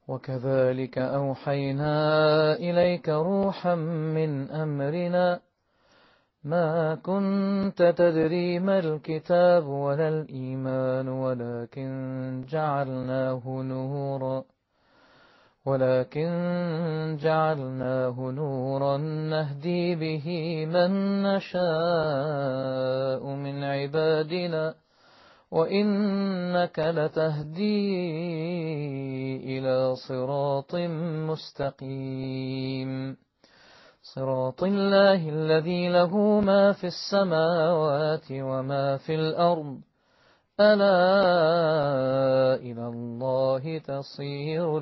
وكذلك أوحينا إليك روحا من أمرنا ما كنت تدري ما الكتاب ولا الإيمان ولكن جعلناه نورا نهدي به من نشاء من عبادنا وإنك لتهدي إلى صراط مستقيم صراط الله الذي له ما في السماوات وما في الأرض ألا إلى الله تصير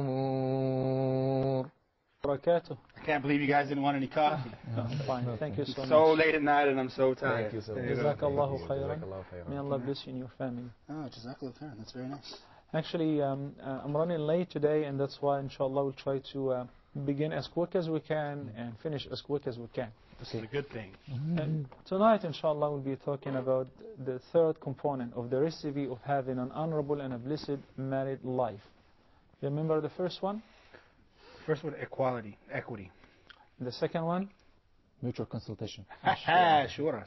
الأمور. Barakatuh. I can't believe you guys didn't want any coffee. Fine. Thank you so much. So late at night and I'm so tired. Thank you so much. Jazakallahu khairan. May Allah bless you and your family. Oh, Jazakallahu khairan. That's very nice. Actually, I'm running late today, and that's why, inshallah, we'll try to begin as quick as we can and finish as quick as we can. This is a good thing. And tonight, inshallah, we'll be talking about the third component of the recipe of having an honorable and a blessed married life. You remember the first one? First one, equality, equity. The second one? Mutual consultation. Sure.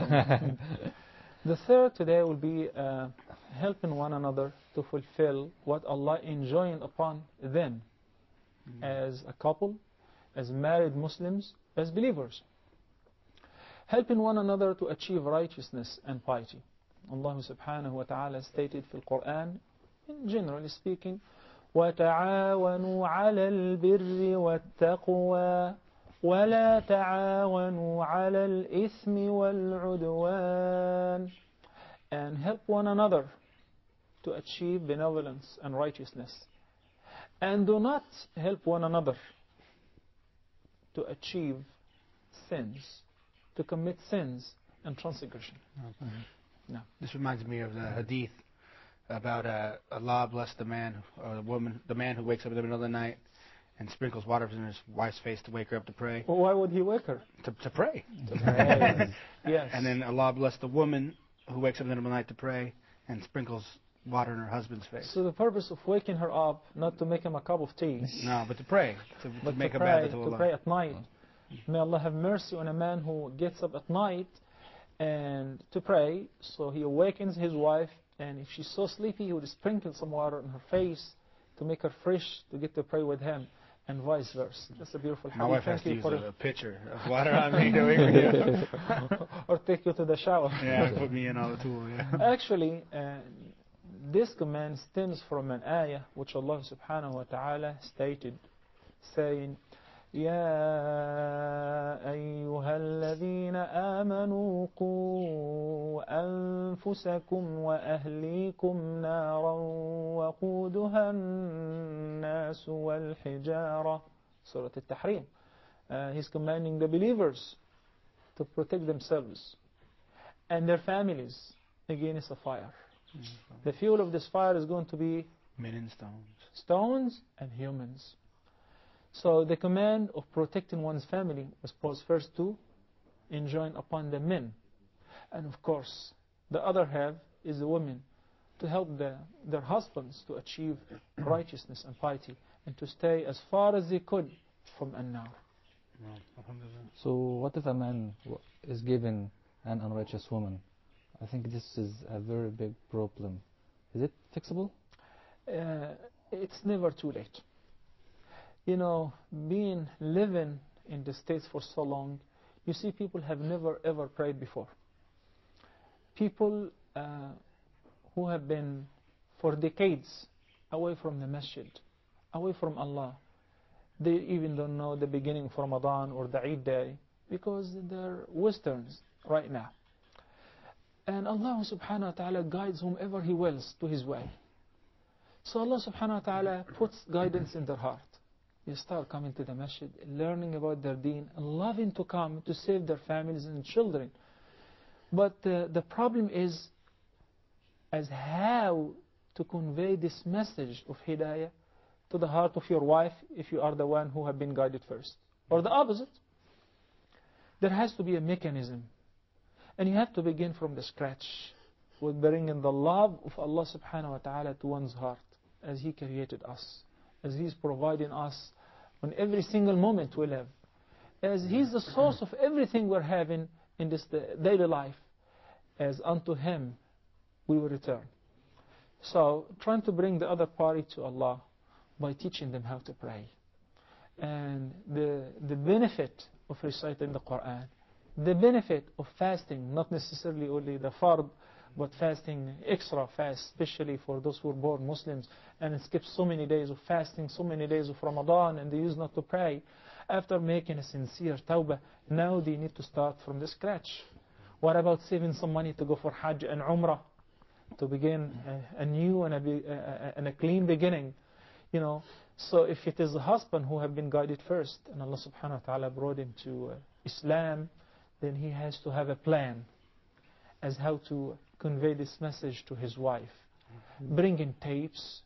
The third today will be helping one another to fulfill what Allah enjoined upon them as a couple, as married Muslims, as believers. Helping one another to achieve righteousness and piety. Allah subhanahu wa ta'ala stated in the Quran, generally speaking, وَتَعَاوَنُوا عَلَى الْبِرِّ وَالتَّقْوَى وَلَا تَعَاوَنُوا عَلَى الْإِثْمِ وَالْعُدْوَانِ. And help one another to achieve benevolence and righteousness. And do not help one another to achieve sins, to commit sins and transgression. No. This reminds me of the hadith about Allah bless the man or the woman, the man who wakes up in the middle of the night and sprinkles water in his wife's face to wake her up to pray. Well, why would he wake her? To pray. To pray. Yes. And then Allah bless the woman who wakes up in the middle of the night to pray and sprinkles water in her husband's face. So the purpose of waking her up, not to make him a cup of tea. No, but to pray. To make a pray, ibadah to Allah. To pray at night. May Allah have mercy on a man who gets up at night and to pray. So he awakens his wife, and if she's so sleepy, he would sprinkle some water on her face to make her fresh to get to pray with him, and vice versa. That's a beautiful hadith. My wife has to use a pitcher of water on me to wake me up. Or take you to the shower. Yeah, put me in all the tool. Yeah. Actually, this command stems from an ayah which Allah subhanahu wa ta'ala stated, saying, يا أيها الذين آمنوا قوا أنفسكم وأهليكم نارا وقودها الناس والحجارة. Surah Al-Tahrim. He's commanding the believers to protect themselves and their families against the fire. The fuel of this fire is going to be men and stones. Stones and humans. So the command of protecting one's family was posed first to enjoin upon the men. And of course, the other half is the women, to help their husbands to achieve righteousness and piety, and to stay as far as they could from an-nar. So what if a man is given an unrighteous woman? I think this is a very big problem. Is it fixable? It's never too late. You know, living in the States for so long, you see people have never ever prayed before. People who have been for decades away from the masjid, away from Allah. They even don't know the beginning of Ramadan or the Eid day because they're Westerns right now. And Allah subhanahu wa ta'ala guides whomever He wills to His way. So Allah subhanahu wa ta'ala puts guidance in their heart. They start coming to the masjid, learning about their deen, and loving to come to save their families and children. But the problem is as how to convey this message of hidayah to the heart of your wife if you are the one who have been guided first. Or the opposite. There has to be a mechanism. And you have to begin from the scratch with bringing the love of Allah subhanahu wa ta'ala to one's heart as He created us. as He's providing us on every single moment we live, as He's the source of everything we're having in this daily life, as unto Him we will return. So trying to bring the other party to Allah by teaching them how to pray. And the benefit of reciting the Quran, the benefit of fasting, not necessarily only the fard, but fasting extra fast, especially for those who are born Muslims and skip so many days of fasting, so many days of Ramadan, and they used not to pray. After making a sincere tawbah, now they need to start from the scratch. What about saving some money to go for Hajj and Umrah, to begin a new and a clean beginning? You know, so if it is the husband who have been guided first, and Allah subhanahu wa ta'ala brought him to Islam, then he has to have a plan as how to convey this message to his wife. Bringing tapes,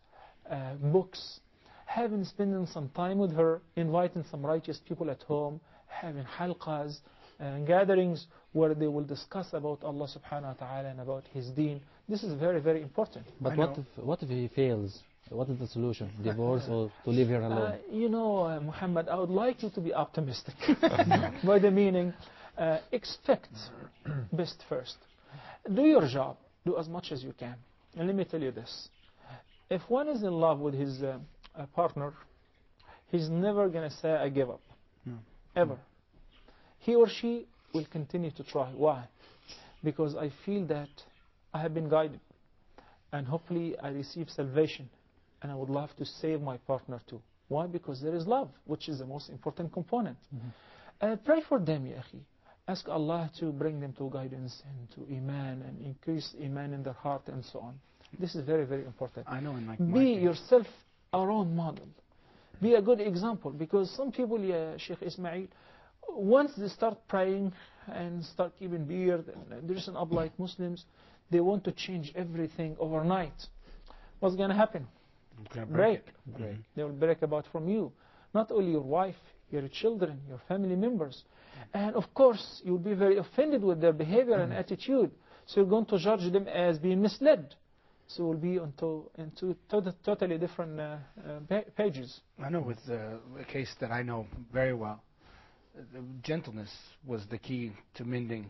books, spending some time with her, inviting some righteous people at home, having halqas, gatherings where they will discuss about Allah subhanahu wa ta'ala and about His deen. This is very, very important. But what if he fails? What is the solution? Divorce or to leave her alone? You know, Muhammad, I would like you to be optimistic. By the meaning, expect best first. Do your job. Do as much as you can. And let me tell you this. If one is in love with his partner, he's never going to say, I give up. No. Ever. He or she will continue to try. Why? Because I feel that I have been guided. And hopefully I receive salvation. And I would love to save my partner too. Why? Because there is love, which is the most important component. Pray for them, ya akhi. Ask Allah to bring them to guidance and to Iman and increase Iman in their heart and so on. This is very, very important. I know in my Be yourself a role model. Be a good example, because some people, ya Sheikh Ismail, once they start praying and start keeping beard and dressing up like Muslims, they want to change everything overnight. What's going to happen? Break. They will break apart from you. Not only your wife, your children, your family members. And of course, you'll be very offended with their behavior and attitude. So you're going to judge them as being misled. So we'll be into totally different pages. I know with a case that I know very well, gentleness was the key to mending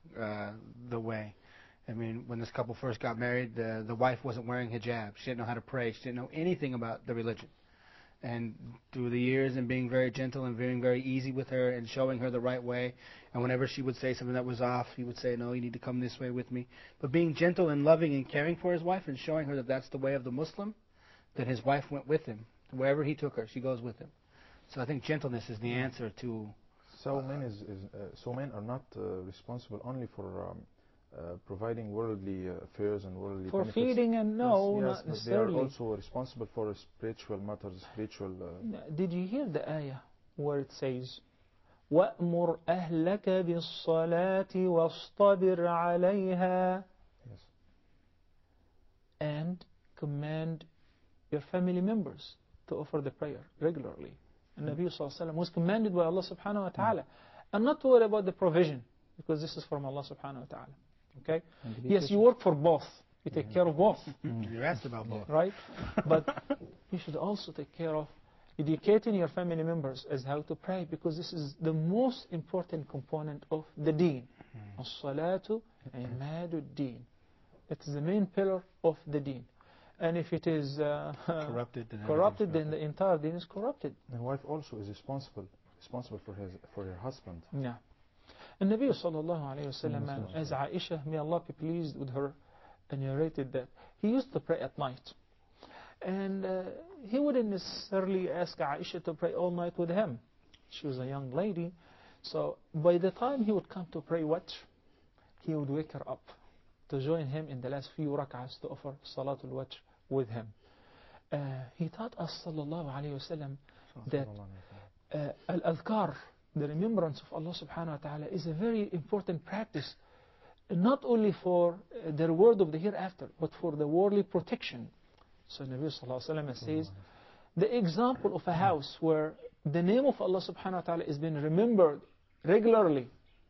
the way. I mean, when this couple first got married, the wife wasn't wearing hijab. She didn't know how to pray. She didn't know anything about the religion. And through the years and being very gentle and being very easy with her and showing her the right way, and whenever she would say something that was off, he would say, no, you need to come this way with me. But being gentle and loving and caring for his wife and showing her that that's the way of the Muslim, that his wife went with him. Wherever he took her, she goes with him. So I think gentleness is the answer to... So men are not responsible only for providing worldly affairs and worldly for benefits. Feeding and no, yes, not necessarily. They are also responsible for spiritual matters, spiritual... Did you hear the ayah where it says, وَأْمُرْ أَهْلَكَ بِالصَّلَاةِ وَاصْطَبِرْ عَلَيْهَا? Yes. And command your family members to offer the prayer regularly. And Nabi sallallahu alaihi wasallam was commanded by Allah subhanahu wa ta'ala. And not to worry about the provision, because this is from Allah subhanahu wa ta'ala. Okay? Yes, you work for both. You take care of both. You asked about both. Right? But you should also take care of educating your family members as how to pray, because this is the most important component of the deen. As-salatu imadu deen. It is the main pillar of the deen. And if it is corrupted, then the entire deen is corrupted. And wife also is responsible for her husband. Yeah. And Nabi sallallahu alayhi wa sallam, as Aisha, may Allah be pleased with her, narrated that he used to pray at night. And he wouldn't necessarily ask Aisha to pray all night with him. She was a young lady. So by the time he would come to pray Watr, he would wake her up to join him in the last few rak'ahs to offer Salatul Watr with him. He taught us sallallahu alayhi wa sallam that al-adhkar, the remembrance of Allah subhanahu wa ta'ala, is a very important practice, not only for the reward of the hereafter, but for the worldly protection. So Nabi sallallahu alayhi wa sallam says, the example of a house where the name of Allah subhanahu wa ta'ala is being remembered regularly,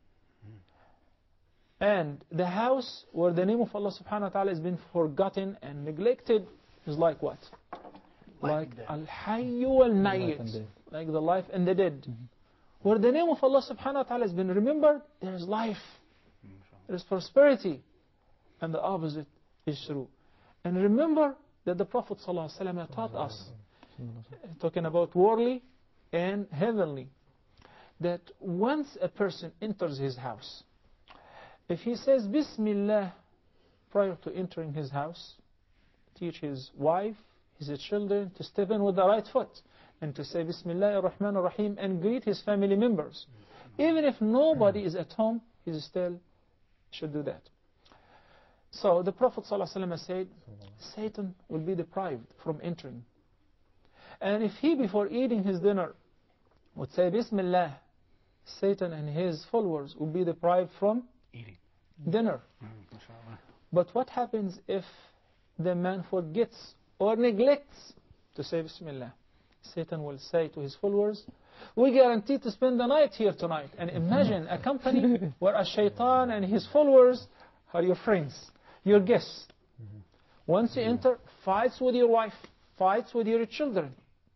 and the house where the name of Allah subhanahu wa ta'ala is being forgotten and neglected, is like what? like Al-Hayy wal-Mayyit, like the life and the dead. Where the name of Allah subhanahu wa ta'ala has been remembered, there is life, there is prosperity, and the opposite is true. And remember that the Prophet sallallahu alaihi wasallam taught us, talking about worldly and heavenly, that once a person enters his house, if he says Bismillah prior to entering his house, teach his wife, his children to step in with the right foot and to say Bismillah ar-Rahman ar-Rahim and greet his family members. Even if nobody is at home, he still should do that. So the Prophet ﷺ said, Satan will be deprived from entering. And if he, before eating his dinner, would say Bismillah, Satan and his followers will be deprived from eating dinner. But what happens if the man forgets or neglects to say Bismillah? Satan will say to his followers, we guarantee to spend the night here tonight. And imagine a company where a shaitan and his followers are your friends, your guests. Once you enter, fights with your wife, fights with your children.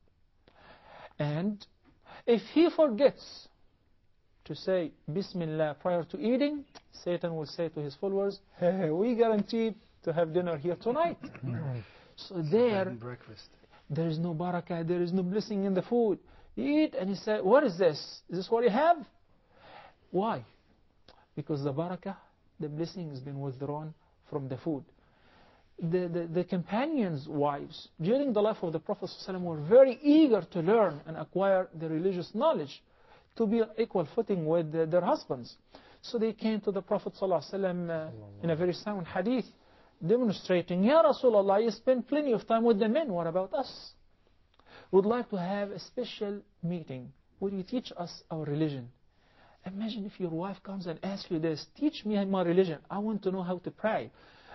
And if he forgets to say Bismillah prior to eating, Satan will say to his followers, hey, we guaranteed to have dinner here tonight. So there is no barakah, there is no blessing in the food. You eat and you say, what is this? Is this what you have? Why? Because the barakah, the blessing has been withdrawn from the food. The companions' wives during the life of the Prophet ﷺ were very eager to learn and acquire the religious knowledge to be on equal footing with their husbands. So they came to the Prophet ﷺ in a very sound hadith demonstrating, Ya Rasulullah, you spend plenty of time with the men, what about us? We'd like to have a special meeting where you teach us our religion. Imagine if your wife comes and asks you this, teach me my religion, I want to know how to pray.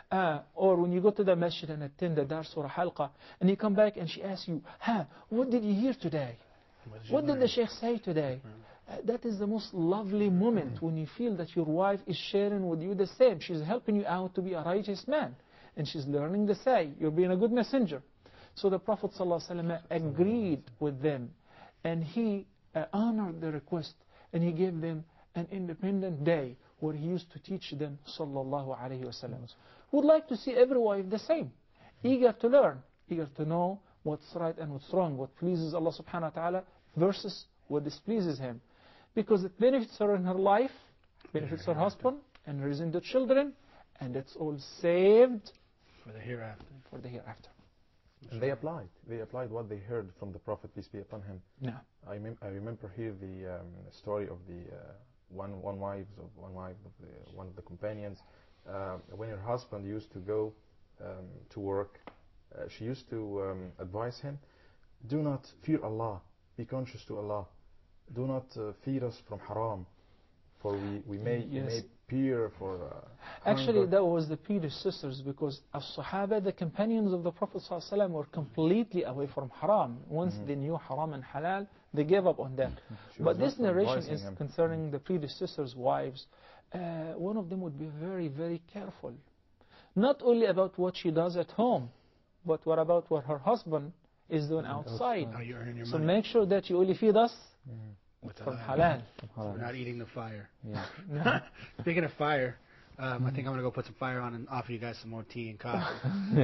Or when you go to the masjid and attend the dars or a halqa, and you come back and she asks you, what did you hear today? What did the sheikh say today? That is the most lovely moment when you feel that your wife is sharing with you the same. She's helping you out to be a righteous man. And she's learning the say, you're being a good messenger. So the Prophet ﷺ agreed with them. And he honored the request. And he gave them an independent day where he used to teach them sallallahu alayhi wasallam. Would like to see every wife the same. Eager to learn. Eager to know what's right and what's wrong. What pleases Allah subhanahu wa ta'ala versus what displeases him. Because it benefits her in her life, benefits her husband, and raising the children, and it's all saved for the hereafter. For the hereafter. And they applied. They applied what they heard from the Prophet, peace be upon him. Yeah. I remember here the story of the one wife of one of the companions. When her husband used to go to work, she used to advise him, do not fear Allah, be conscious to Allah. Do not feed us from haram, for we may peer for Actually, hunger. that was the predecessors, because as-Sahaba, the companions of the Prophet ﷺ, were completely away from haram. Once they knew haram and halal, they gave up on that. But this narration is concerning the predecessors' wives. One of them would be very, very careful. Not only about what she does at home, but what about what her husband is doing outside. How you earn your So money. make sure that you only feed us from halal. We're not eating the fire. Yeah. Speaking of fire, I think I'm going to go put some fire on and offer you guys some more tea and coffee.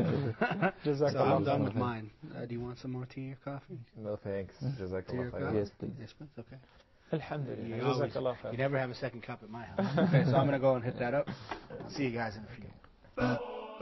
So I'm done with mine. Do you want some more tea or coffee? No thanks. Jazakallah Tea or khair. coffee? Yes, please. Yes, please. Okay. Alhamdulillah. You, always, Jazakallah khair. you never have a second cup at my house. Okay, so I'm going to go and hit that up. See you guys in a few.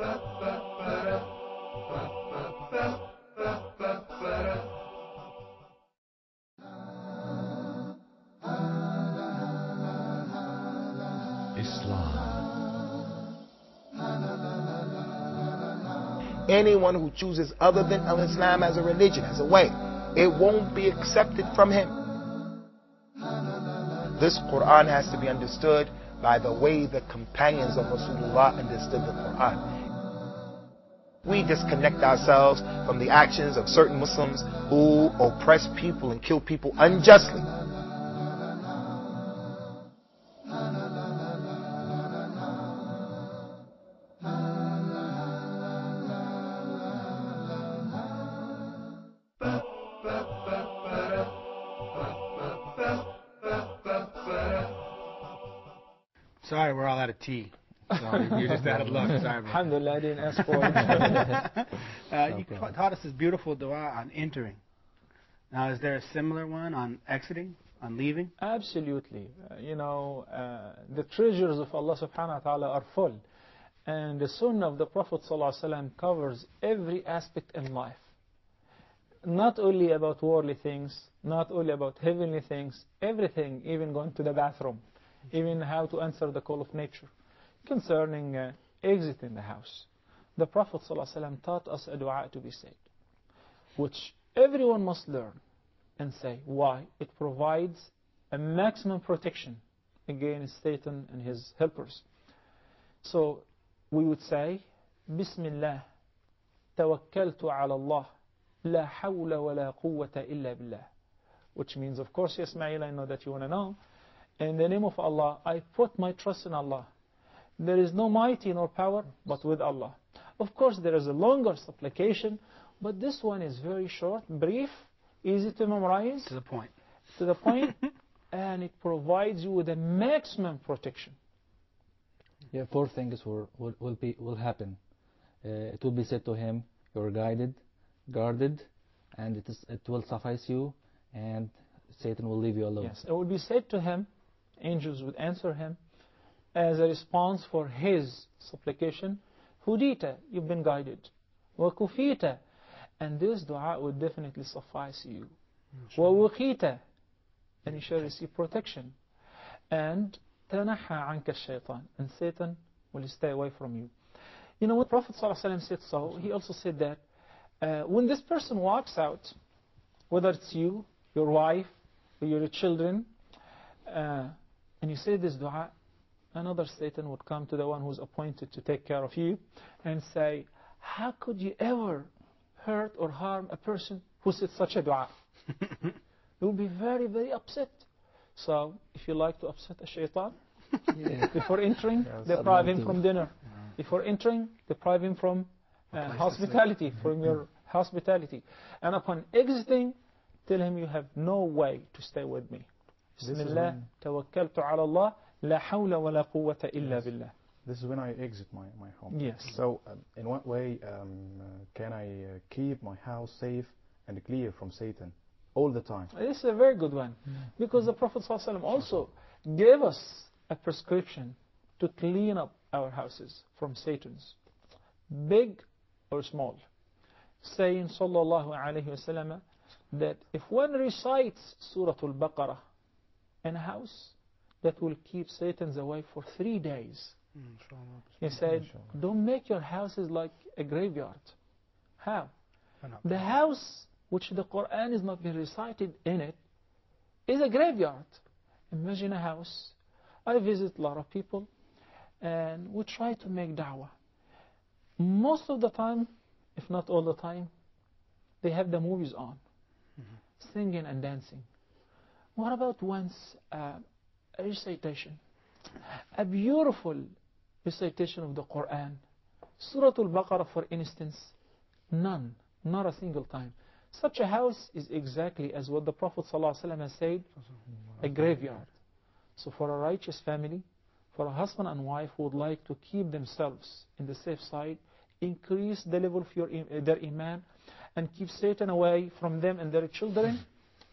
Anyone who chooses other than Islam as a religion, as a way, it won't be accepted from him. This Quran has to be understood by the way the companions of Rasulullah understood the Quran. We disconnect ourselves from the actions of certain Muslims who oppress people and kill people unjustly. Sorry, we're all out of tea. So you're just out of luck. Sorry about Alhamdulillah, I didn't ask for it. that. You taught us this beautiful dua on entering. Now, is there a similar one on exiting, on leaving? Absolutely. The treasures of Allah subhanahu wa ta'ala are full. And the sunnah of the Prophet ﷺ covers every aspect in life. Not only about worldly things, not only about heavenly things, everything, even going to the bathroom, even how to answer the call of nature. Concerning exiting the house, the Prophet ﷺ taught us a dua to be said, which everyone must learn and say. Why? It provides a maximum protection against Satan and his helpers. So we would say, Bismillah, tawakkaltu ala Allah, la hawla wa la quwwata illa billah. Which means, of course, Ismail, I know that you want to know, in the name of Allah, I put my trust in Allah. There is no mighty nor power but with Allah. Of course, there is a longer supplication, but this one is very short, brief, easy to memorize. To the point. To the point, and it provides you with a maximum protection. Yeah, 4 things will happen. It will be said to him, you're guided, guarded, and it will suffice you, and Satan will leave you alone. Yes, it will be said to him, angels would answer him, as a response for his supplication, Hudita, you've been guided. Wa kufita, and this dua would definitely suffice you. Wa wuqita, and you shall receive protection. And tanaha anka shaitan, and Satan will stay away from you. You know what Prophet ﷺ said so? He also said that when this person walks out, whether it's you, your wife, or your children, and you say this dua, another Satan would come to the one who's appointed to take care of you and say, how could you ever hurt or harm a person who said such a dua? You will be very, very upset. So, if you like to upset a shaitan, before entering, deprive him from dinner. Before entering, deprive him from hospitality, from your hospitality. And upon exiting, tell him you have no way to stay with me. Bismillah, tawakkaltu ala Allah, la hawla wa la quwwata illa billah. This is when I exit my home. Yes. So, in what way can I keep my house safe and clear from Satan all the time? This is a very good one. Because the Prophet ﷺ also gave us a prescription to clean up our houses from Satan's, big or small. Saying, sallallahu alayhi wasallam, that if one recites Surah Al-Baqarah in a house, that will keep Satan's away for 3 days. He said, don't make your houses like a graveyard. How? The house which the Quran is not being recited in it is a graveyard. Imagine a house. I visit a lot of people and we try to make da'wah. Most of the time, if not all the time, they have the movies on, singing and dancing. What about once a recitation? A beautiful recitation of the Quran. Surah Al-Baqarah, for instance, none, not a single time. Such a house is exactly as what the Prophet ﷺ has said, a graveyard. So for a righteous family, for a husband and wife who would like to keep themselves in the safe side, increase the level of their iman, and keep Satan away from them and their children,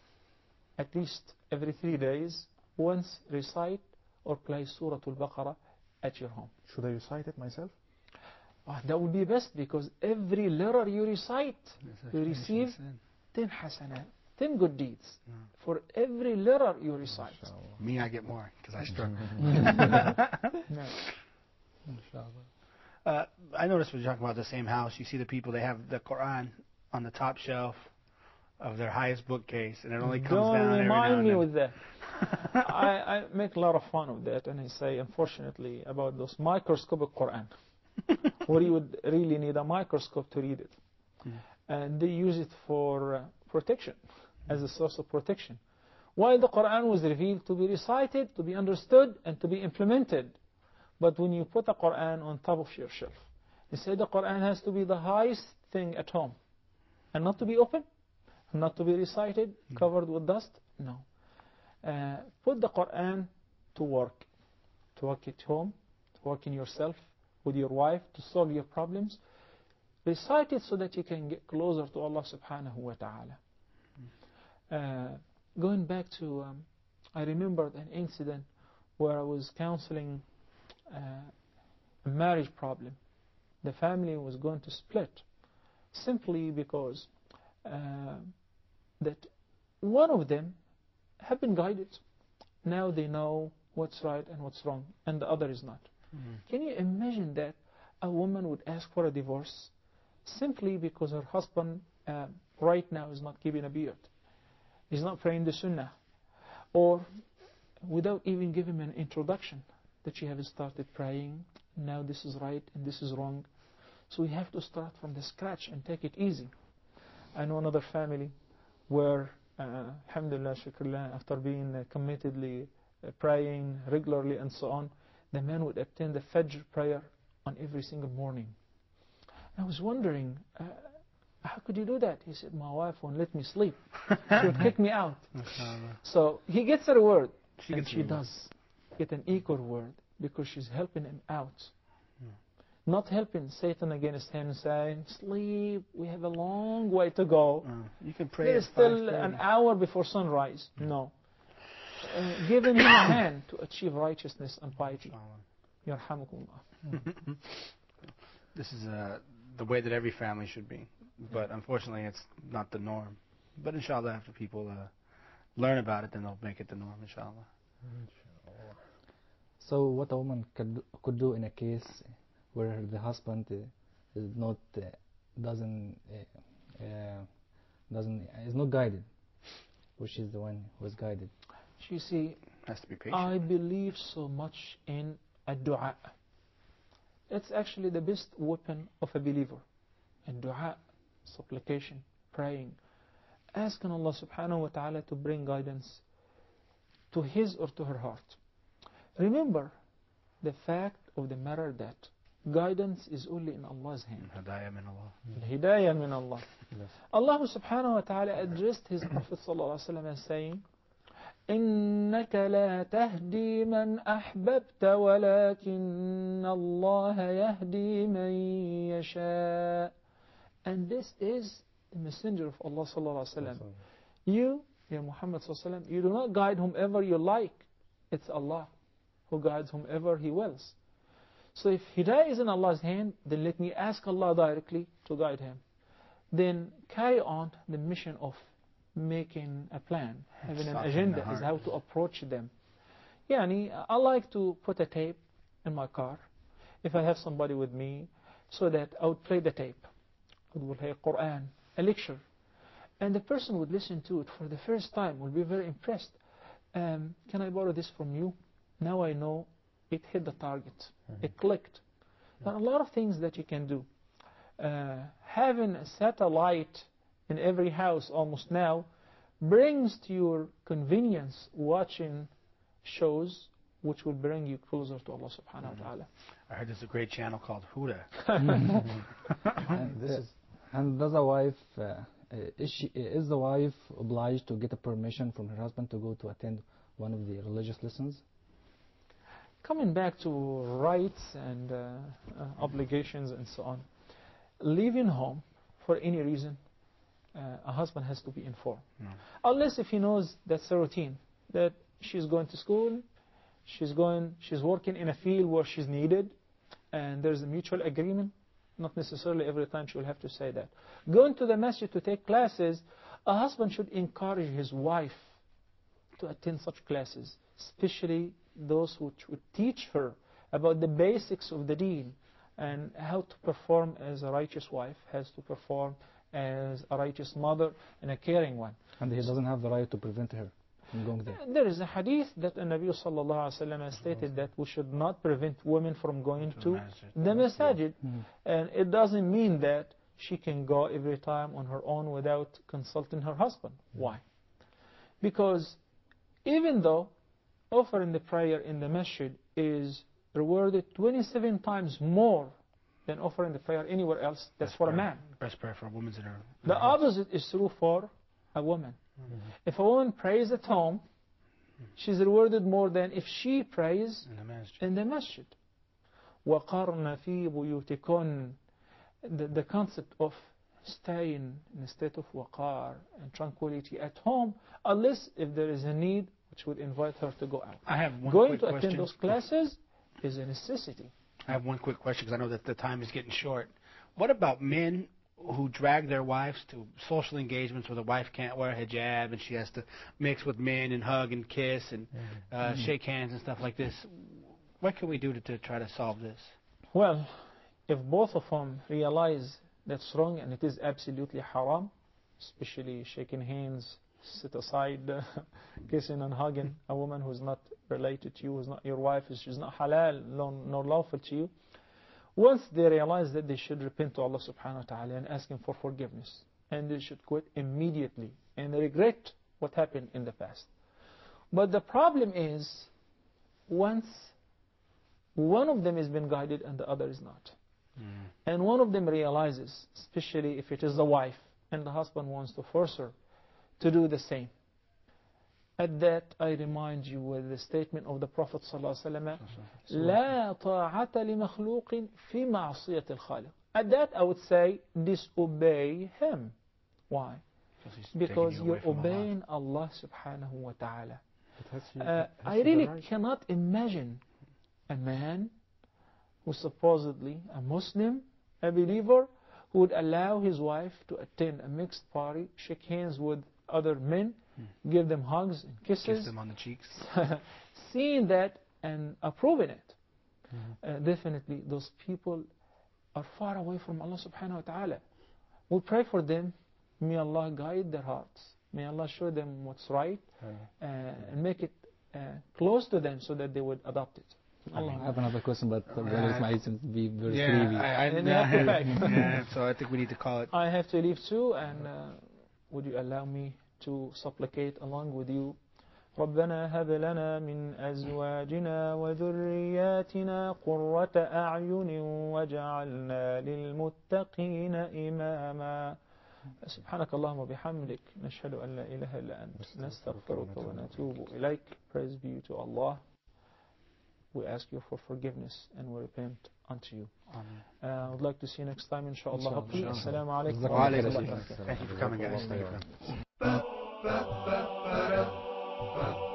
at least every 3 days, once recite or play Surah Al-Baqarah at your home. Should I recite it myself? That would be best, because every letter you recite, you receive 10 hasanat, 10 good deeds. For every letter you recite. Me, I get more, because I struggle. I noticed when you're talking about the same house, you see the people, they have the Quran on the top shelf of their highest bookcase, and it only comes down every now and then. Don't remind me with that. I make a lot of fun of that, and I say, unfortunately, about those microscopic Quran, where you would really need a microscope to read it. And they use it for protection, as a source of protection. While the Quran was revealed to be recited, to be understood, and to be implemented. But when you put a Quran on top of your shelf, you say the Quran has to be the highest thing at home, and not to be open, not to be recited, covered with dust? No. Put the Quran to work at home, to work in yourself, with your wife, to solve your problems. Recite it so that you can get closer to Allah subhanahu wa ta'ala. Going back to, I remembered an incident where I was counseling a marriage problem. The family was going to split simply because that one of them had been guided. Now they know what's right and what's wrong, and the other is not. Can you imagine that a woman would ask for a divorce simply because her husband right now is not keeping a beard, is not praying the sunnah, or without even giving him an introduction that she has started praying, now this is right and this is wrong. So we have to start from the scratch and take it easy. I know another family where, alhamdulillah, shukrullah, after being committedly praying regularly and so on, the man would attend the Fajr prayer on every single morning. I was wondering, how could you do that? He said, my wife won't let me sleep. She would kick me out. So he gets a reward, and she does get an equal reward because she's helping him out. Not helping Satan against him, saying, sleep, we have a long way to go. You can pray. There's still an hour before sunrise. No. Giving him a hand to achieve righteousness and piety. Yarhamukumullah. This is the way that every family should be. But unfortunately, it's not the norm. But inshallah, after people learn about it, then they'll make it the norm, inshallah. So what a woman could do in a case where the husband is not guided, which is the one who is guided. You see, has to be patient. I believe so much in ad-du'a. It's actually the best weapon of a believer. Ad-du'a, supplication, praying, asking Allah subhanahu wa ta'ala to bring guidance to his or to her heart. Remember the fact of the matter that guidance is only in Allah's hand. Hidayah min Allah. Hidayah min Allah. Allah subhanahu wa ta'ala addressed his Prophet sallallahu alaihi wasallam as saying, إنك لا تهدي من أحببت ولكن الله يهدي من يشاء. And this is the messenger of Allah sallallahu alaihi wasallam. You, Ya Muhammad sallallahu alaihi wasallam, you do not guide whomever you like. It's Allah who guides whomever He wills. So if Hidayah is in Allah's hand, then let me ask Allah directly to guide him. Then carry on the mission of making a plan, having an agenda, is how to approach them. Yani, I like to put a tape in my car if I have somebody with me, so that I would play the tape. I would play Quran, a lecture. And the person would listen to it for the first time, will be very impressed. Can I borrow this from you? Now I know it hit the target. It clicked. There are a lot of things that you can do. Having a satellite in every house almost now brings to your convenience watching shows which will bring you closer to Allah subhanahu wa ta'ala. I heard there's a great channel called Huda. And does a wife, is the wife obliged to get a permission from her husband to go to attend one of the religious lessons? Coming back to rights and obligations and so on, leaving home for any reason, a husband has to be informed. Unless if he knows that's a routine, that she's going to school, she's working in a field where she's needed, and there's a mutual agreement. Not necessarily every time she will have to say that. Going to the masjid to take classes, a husband should encourage his wife to attend such classes, especially those which would teach her about the basics of the deen and how to perform as a righteous wife has to perform as a righteous mother and a caring one. And he doesn't have the right to prevent her from going there. There is a hadith that the Nabi sallallahu alaihi wasallam has stated that we should not prevent women from going to the masajid. And it doesn't mean that she can go every time on her own without consulting her husband. Why? Because even though offering the prayer in the masjid is rewarded 27 times more than offering the prayer anywhere else, that's for a man. Best prayer for a woman's in her. The opposite is true for a woman. If a woman prays at home, she's rewarded more than if she prays in the masjid. وَقَرْنَ فِي بُيُوتِكُنْ. The concept of staying in a state of waqar and tranquility at home, unless if there is a need which would invite her to go out. I have one Going quick to question. attend those classes is a necessity. I have one quick question because I know that the time is getting short. What about men who drag their wives to social engagements where the wife can't wear a hijab and she has to mix with men and hug and kiss and shake hands and stuff like this? What can we do to try to solve this? Well, if both of them realize that's wrong and it is absolutely haram, especially shaking hands, sit aside, kissing and hugging a woman who's not related to you, who's not your wife, she's not halal nor lawful to you. Once they realize that, they should repent to Allah subhanahu wa ta'ala and ask Him for forgiveness. And they should quit immediately and regret what happened in the past. But the problem is, once one of them has been guided and the other is not. And one of them realizes, especially if it is the wife, and the husband wants to force her to do the same. At that, I remind you with the statement of the Prophet ﷺ, لا طاعة لمخلوق في معصية الخالق. At that, I would say, disobey him. Why? Because you're obeying Allah subhanahu wa ta'ala. I really cannot imagine a man who's supposedly a Muslim, a believer, who would allow his wife to attend a mixed party, shake hands with other men, give them hugs and kisses. Kiss them on the cheeks. Seeing that and approving it. Definitely those people are far away from Allah subhanahu wa ta'ala. We pray for them. May Allah guide their hearts. May Allah show them what's right and make it close to them so that they would adopt it. I have another question, but Brother Ismail seems to be very sleepy. Yeah, so I think we need to call it. I have to leave too, and would you allow me to supplicate along with you? ربنا هب لنا من أزواجنا وذرياتنا قرة أعين وجعلنا للمتقين إماما. سبحانك اللهم وبحمدك نشهد أن لا إله إلا أنت نستغفرك ونتوب إليك. Praise be to Allah. We ask you for forgiveness and we repent unto you. I would like to see you next time, inshallah. Assalamu alaikum wa rahmatullahi wa barakatuh. Thank you for coming, guys. Thank you.